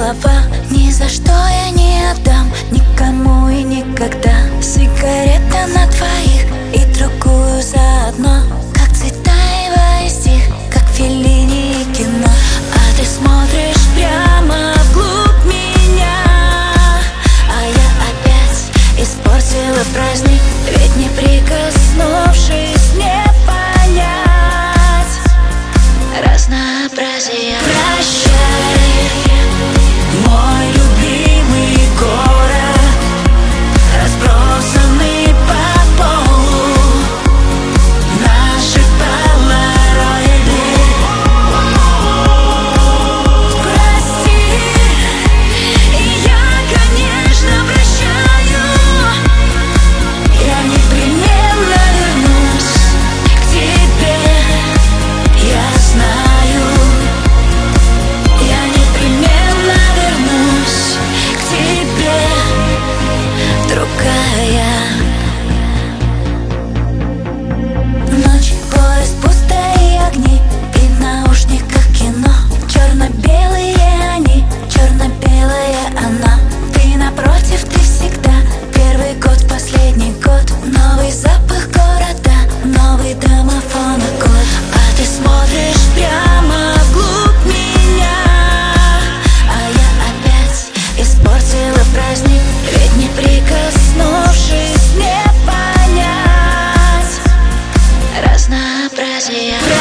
голова. Ни за что я не отдам никому и никогда. Сигарета на двоих и другую заодно, как Цветаева и стих, как Феллини и кино. А ты смотришь прямо вглубь меня, а я опять испортила праздник. Ведь не прикоснувшись, не понять разнообразие. Прощай, мой любимый город, разбросанный по полу наши полароиды. Прости, и я, конечно, прощаю. Я непременно вернусь к тебе, я знаю. Я непременно вернусь к тебе, другая. Ночь, поезд, пустые огни, и в наушниках кино. Черно-белые они, черно-белая она. Ты напротив, ты всегда. Первый год, последний год. Новый запах города, новый домофон и код. А ты смотришь прямо вглубь меня, а я опять испортила праздник. Ведь не прикоснувшись, не понять разнообразие.